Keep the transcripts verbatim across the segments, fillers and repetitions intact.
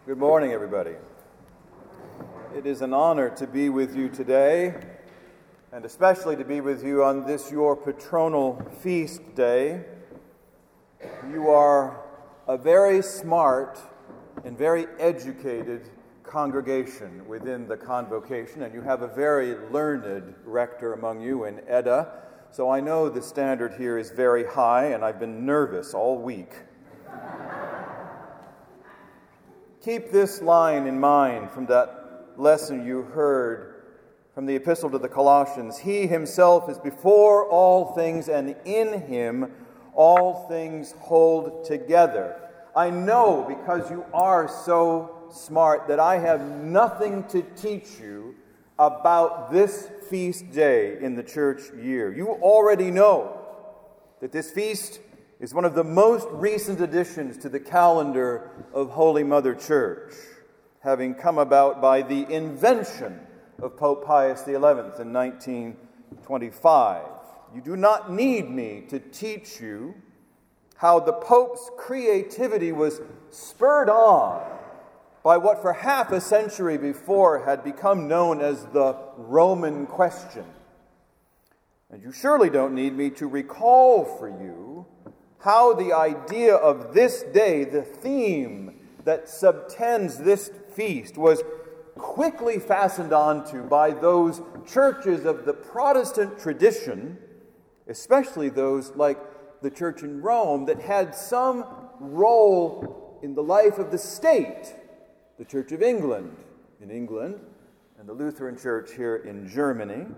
Good morning, everybody. It is an honor to be with you today, and especially to be with you on this your patronal feast day. You are a very smart and very educated congregation within the convocation, and you have a very learned rector among you in Edda, so I know the standard here is very high, and I've been nervous all week. Keep this line in mind from that lesson you heard from the Epistle to the Colossians. He himself is before all things, and in him all things hold together. I know, because you are so smart, that I have nothing to teach you about this feast day in the church year. You already know that this feast is one of the most recent additions to the calendar of Holy Mother Church, having come about by the invention of Pope Pius the eleventh in nineteen twenty-five. You do not need me to teach you how the Pope's creativity was spurred on by what for half a century before had become known as the Roman question. And you surely don't need me to recall for you how the idea of this day, the theme that subtends this feast, was quickly fastened onto by those churches of the Protestant tradition, especially those like the church in Rome that had some role in the life of the state, the Church of England in England and the Lutheran Church here in Germany.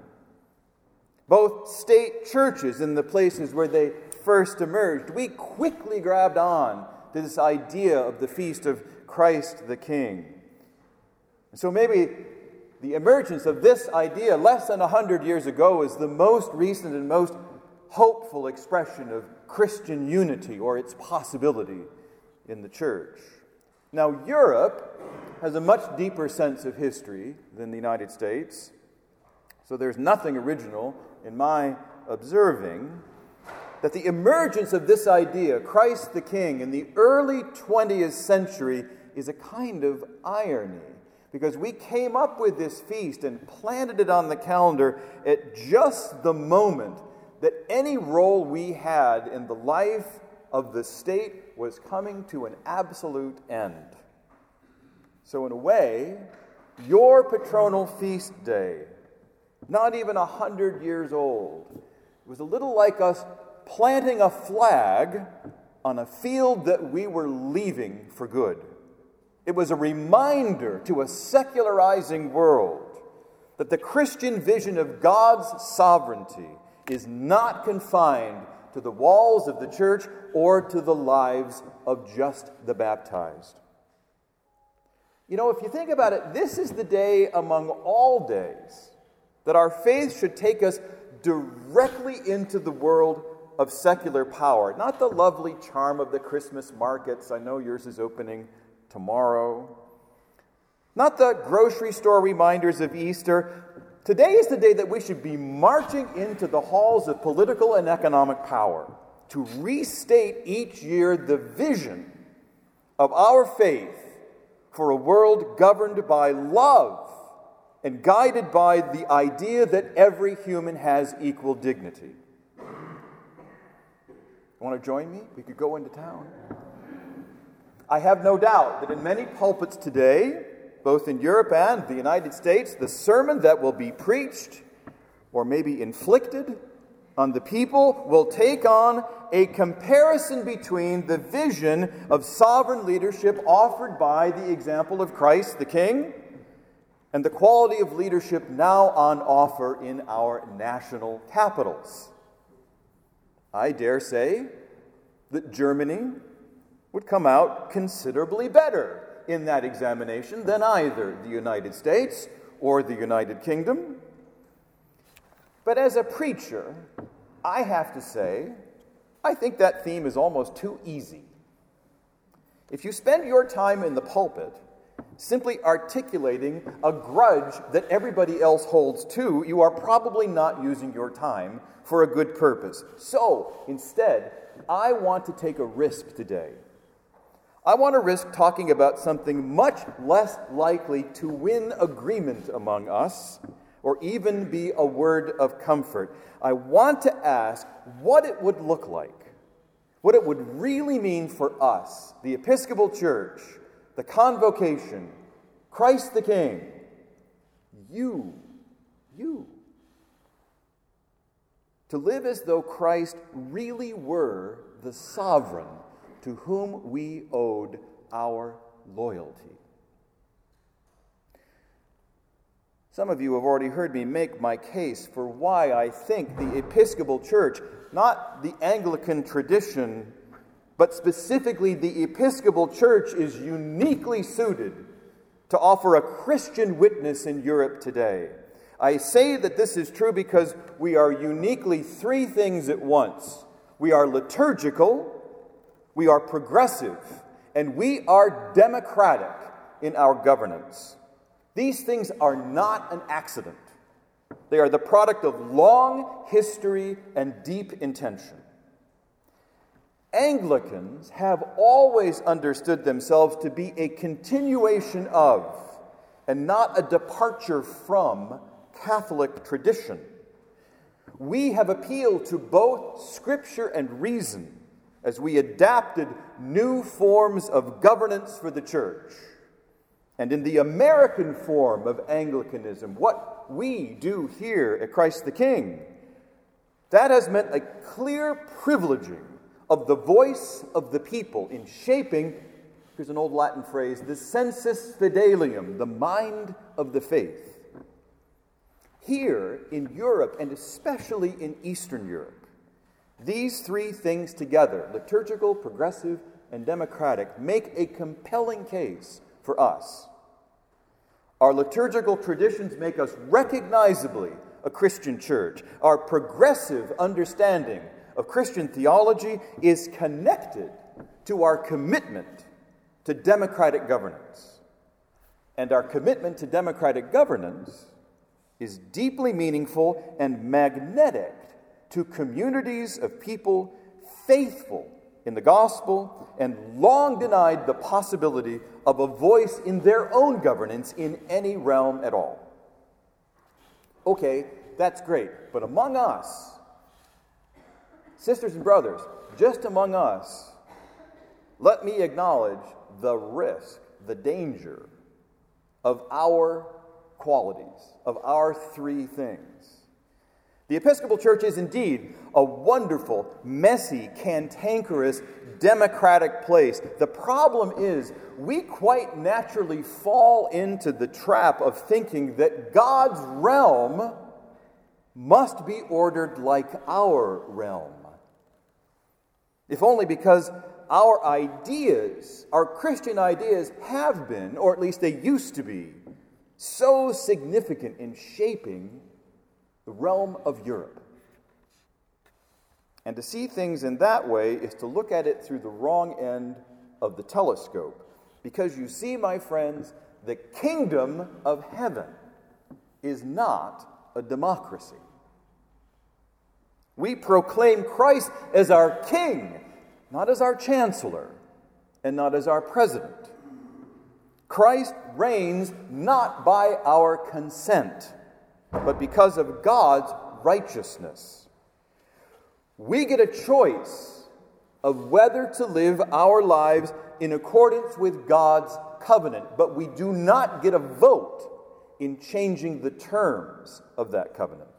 Both state churches in the places where they first emerged, we quickly grabbed on to this idea of the feast of Christ the King. And so maybe the emergence of this idea less than a hundred years ago is the most recent and most hopeful expression of Christian unity or its possibility in the church. Now, Europe has a much deeper sense of history than the United States, so there's nothing original in my observing that the emergence of this idea, Christ the King, in the early twentieth century is a kind of irony, because we came up with this feast and planted it on the calendar at just the moment that any role we had in the life of the state was coming to an absolute end. So in a way, your patronal feast day, not even a hundred years old, was a little like us planting a flag on a field that we were leaving for good. It was a reminder to a secularizing world that the Christian vision of God's sovereignty is not confined to the walls of the church or to the lives of just the baptized. You know, if you think about it, this is the day among all days that our faith should take us directly into the world of secular power. Not the lovely charm of the Christmas markets. I know yours is opening tomorrow. Not the grocery store reminders of Easter. Today is the day that we should be marching into the halls of political and economic power to restate each year the vision of our faith for a world governed by love and guided by the idea that every human has equal dignity. Want to join me? We could go into town. I have no doubt that in many pulpits today, both in Europe and the United States, the sermon that will be preached or maybe inflicted on the people will take on a comparison between the vision of sovereign leadership offered by the example of Christ the King and the quality of leadership now on offer in our national capitals. I dare say that Germany would come out considerably better in that examination than either the United States or the United Kingdom. But as a preacher, I have to say, I think that theme is almost too easy. If you spend your time in the pulpit simply articulating a grudge that everybody else holds too, you are probably not using your time for a good purpose. So, instead, I want to take a risk today. I want to risk talking about something much less likely to win agreement among us, or even be a word of comfort. I want to ask what it would look like, what it would really mean for us, the Episcopal Church, the Convocation, Christ the King, you, you, to live as though Christ really were the sovereign to whom we owed our loyalty. Some of you have already heard me make my case for why I think the Episcopal Church, not the Anglican tradition, but specifically the Episcopal Church, is uniquely suited to offer a Christian witness in Europe today. I say that this is true because we are uniquely three things at once. We are liturgical, we are progressive, and we are democratic in our governance. These things are not an accident. They are the product of long history and deep intention. Anglicans have always understood themselves to be a continuation of, and not a departure from, Catholic tradition. We have appealed to both Scripture and reason as we adapted new forms of governance for the Church. And in the American form of Anglicanism, what we do here at Christ the King, that has meant a clear privileging of the voice of the people in shaping, here's an old Latin phrase, the sensus fidelium, the mind of the faith. Here in Europe, and especially in Eastern Europe, these three things together, liturgical, progressive, and democratic, make a compelling case for us. Our liturgical traditions make us recognizably a Christian church. Our progressive understanding of Christian theology is connected to our commitment to democratic governance. And our commitment to democratic governance is deeply meaningful and magnetic to communities of people faithful in the gospel and long denied the possibility of a voice in their own governance in any realm at all. Okay, that's great, but among us, sisters and brothers, just among us, let me acknowledge the risk, the danger of our qualities, of our three things. The Episcopal Church is indeed a wonderful, messy, cantankerous, democratic place. The problem is we quite naturally fall into the trap of thinking that God's realm must be ordered like our realm. If only because our ideas, our Christian ideas, have been, or at least they used to be, so significant in shaping the realm of Europe. And to see things in that way is to look at it through the wrong end of the telescope. Because you see, my friends, the kingdom of heaven is not a democracy. We proclaim Christ as our king, not as our chancellor, and not as our president. Christ reigns not by our consent, but because of God's righteousness. We get a choice of whether to live our lives in accordance with God's covenant, but we do not get a vote in changing the terms of that covenant.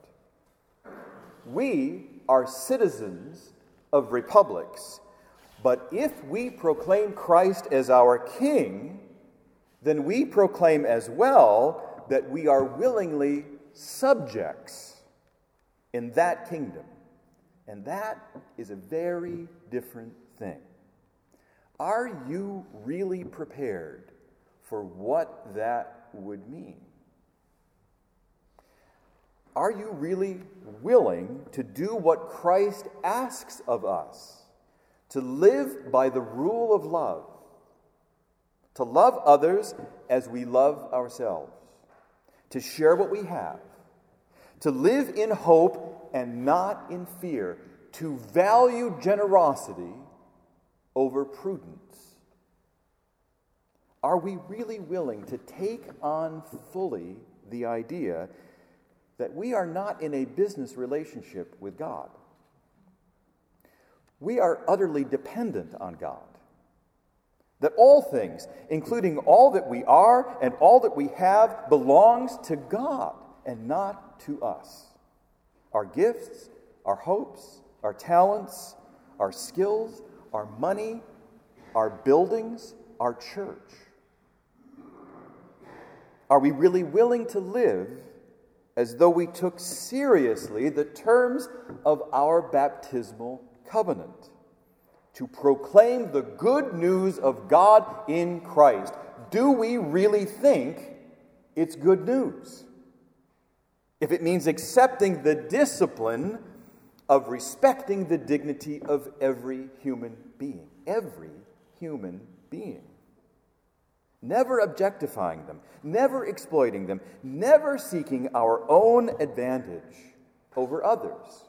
We are citizens of republics, but if we proclaim Christ as our king, then we proclaim as well that we are willingly subjects in that kingdom. And that is a very different thing. Are you really prepared for what that would mean? Are you really willing to do what Christ asks of us? To live by the rule of love. To love others as we love ourselves. To share what we have. To live in hope and not in fear. To value generosity over prudence. Are we really willing to take on fully the idea that we are not in a business relationship with God? We are utterly dependent on God. That all things, including all that we are and all that we have, belongs to God and not to us. Our gifts, our hopes, our talents, our skills, our money, our buildings, our church. Are we really willing to live as though we took seriously the terms of our baptismal covenant? To proclaim the good news of God in Christ. Do we really think it's good news? If it means accepting the discipline of respecting the dignity of every human being. Every human being. Never objectifying them, never exploiting them, never seeking our own advantage over others.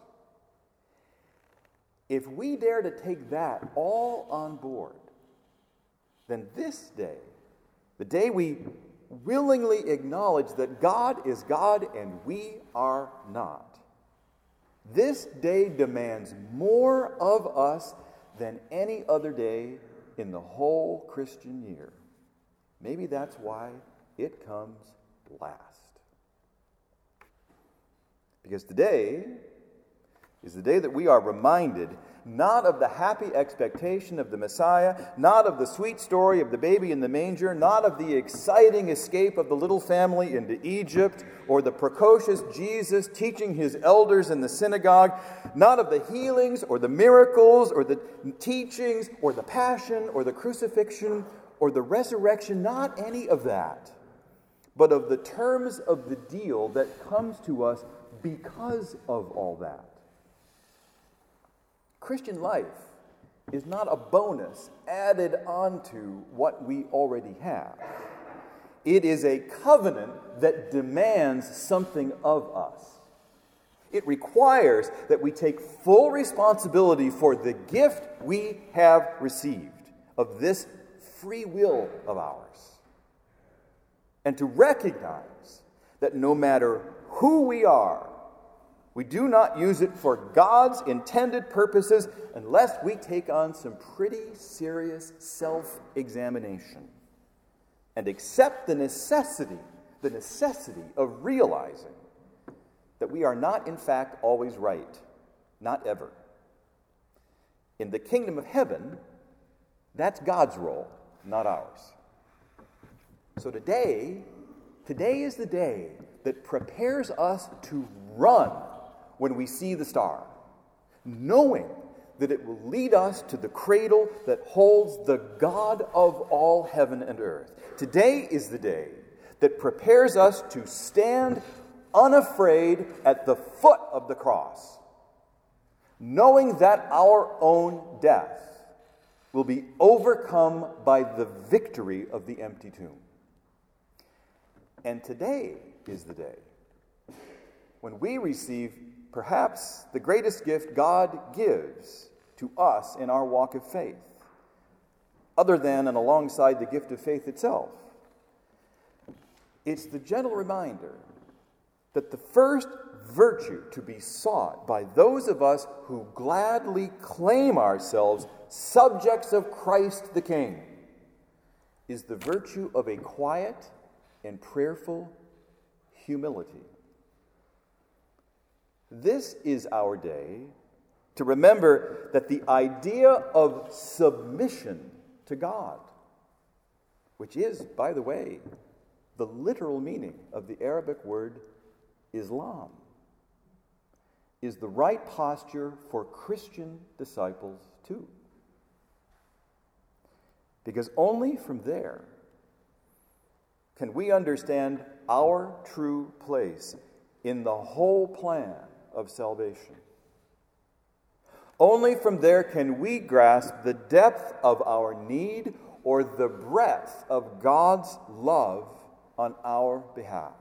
If we dare to take that all on board, then this day, the day we willingly acknowledge that God is God and we are not, this day demands more of us than any other day in the whole Christian year. Maybe that's why it comes last. Because today is the day that we are reminded not of the happy expectation of the Messiah, not of the sweet story of the baby in the manger, not of the exciting escape of the little family into Egypt, or the precocious Jesus teaching his elders in the synagogue, not of the healings or the miracles or the teachings or the passion or the crucifixion or the resurrection, not any of that, but of the terms of the deal that comes to us because of all that. Christian life is not a bonus added onto what we already have. It is a covenant that demands something of us. It requires that we take full responsibility for the gift we have received of this free will of ours. And to recognize that no matter who we are, we do not use it for God's intended purposes unless we take on some pretty serious self-examination and accept the necessity, the necessity of realizing that we are not, in fact, always right, not ever. In the kingdom of heaven, that's God's role, not ours. So today, today is the day that prepares us to run when we see the star, knowing that it will lead us to the cradle that holds the God of all heaven and earth. Today is the day that prepares us to stand unafraid at the foot of the cross, knowing that our own death will be overcome by the victory of the empty tomb. And today is the day when we receive perhaps the greatest gift God gives to us in our walk of faith, other than and alongside the gift of faith itself. It's the gentle reminder that the first virtue to be sought by those of us who gladly claim ourselves subjects of Christ the King is the virtue of a quiet and prayerful humility. This is our day to remember that the idea of submission to God, which is, by the way, the literal meaning of the Arabic word Islam, is the right posture for Christian disciples too. Because only from there can we understand our true place in the whole plan of salvation. Only from there can we grasp the depth of our need or the breadth of God's love on our behalf.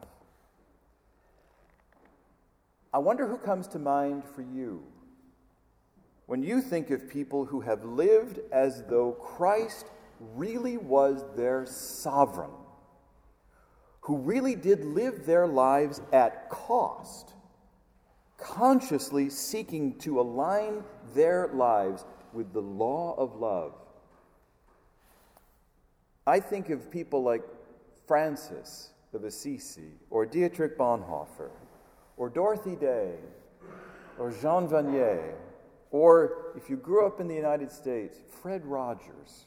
I wonder who comes to mind for you when you think of people who have lived as though Christ really was their sovereign, who really did live their lives at cost, consciously seeking to align their lives with the law of love. I think of people like Francis of Assisi, or Dietrich Bonhoeffer, or Dorothy Day, or Jean Vanier, or, if you grew up in the United States, Fred Rogers.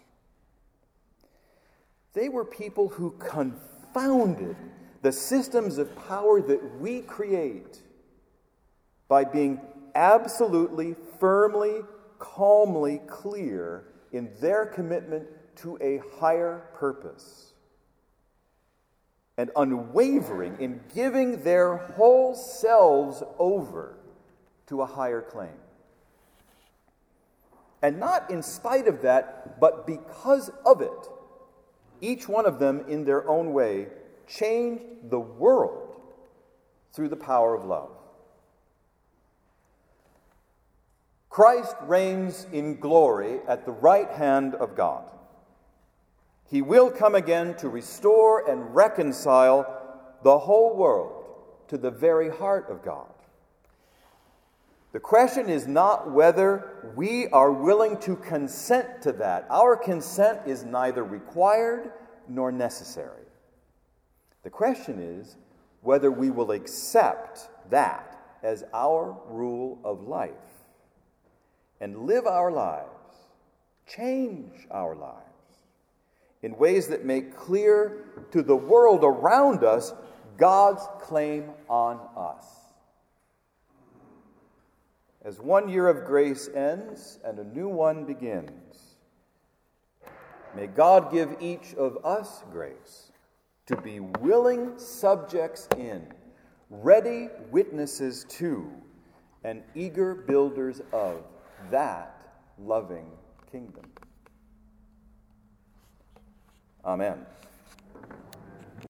They were people who confounded the systems of power that we create by being absolutely, firmly, calmly clear in their commitment to a higher purpose, and unwavering in giving their whole selves over to a higher claim. And not in spite of that, but because of it, each one of them in their own way changed the world through the power of love. Christ reigns in glory at the right hand of God. He will come again to restore and reconcile the whole world to the very heart of God. The question is not whether we are willing to consent to that. Our consent is neither required nor necessary. The question is whether we will accept that as our rule of life and live our lives, change our lives in ways that make clear to the world around us God's claim on us. As one year of grace ends and a new one begins, may God give each of us grace to be willing subjects in, ready witnesses to, and eager builders of that loving kingdom. Amen.